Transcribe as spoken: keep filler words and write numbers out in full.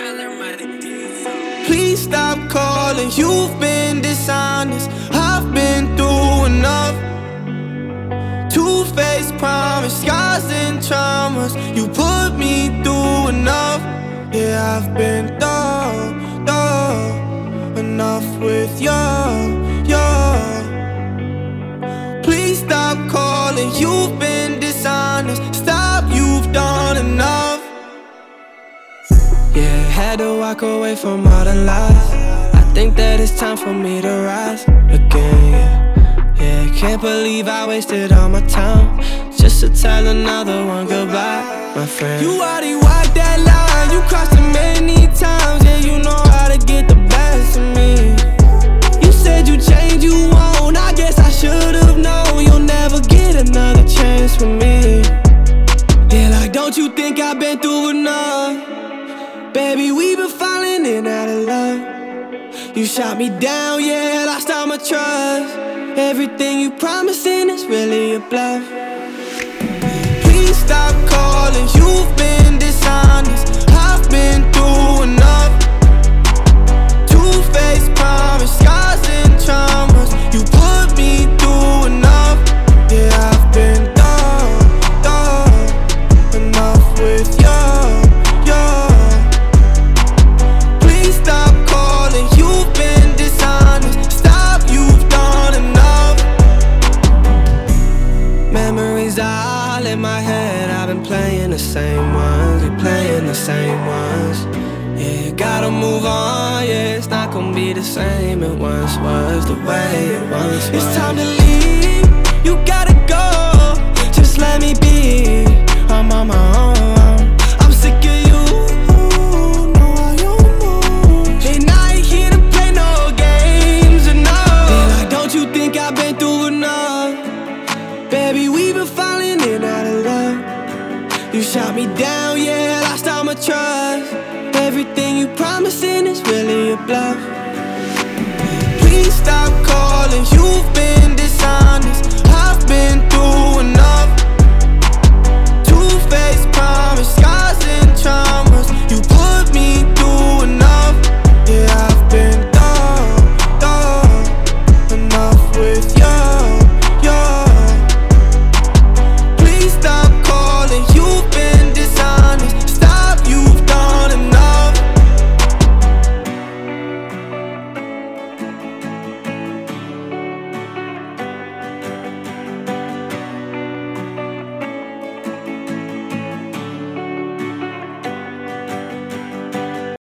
Please stop calling, you've been dishonest. I've been through enough. Two-faced promise, scars and traumas. You put me through enough. Yeah, I've been through, through enough with you, you. Please stop calling, you've been dishonest. Stop, you've done enough. Yeah, had to walk away from all the lies. I think that it's time for me to rise again, yeah. Yeah, can't believe I wasted all my time just to tell another one goodbye, my friend. You already walked that line, you crossed it many times. Yeah, you know how to get the best of me. You said you changed, you won't. I guess I should've known you'll never get another chance with me. Yeah, like don't you think I've been through enough? Baby, we been falling in out of love. You shot me down, yeah, lost all my trust. Everything you promising is really a bluff. Please stop calling, you've been dishonest. I've been through enough. Two-faced promise, scars and traumas. You put me through enough. Yeah, I've been through, through enough with you, you. Please stop calling, you've been dishonest. Stop, you've done enough. Memories are all in my head. I've been playing the same ones, we playing the same ones. Yeah, gotta move on, yeah, it's not gonna be the same it once was, the way it once was. It's time to leave, you gotta go, just let me be. I'm on my own, I'm sick of you, no, I don't know. And I ain't here to play no games, or no. Yeah, like don't you think I've been through enough? Baby, we been falling in out of love. You shot me down, yeah, lost all my trust. Everything you promising is really a bluff. Please stop calling, you've been dishonest.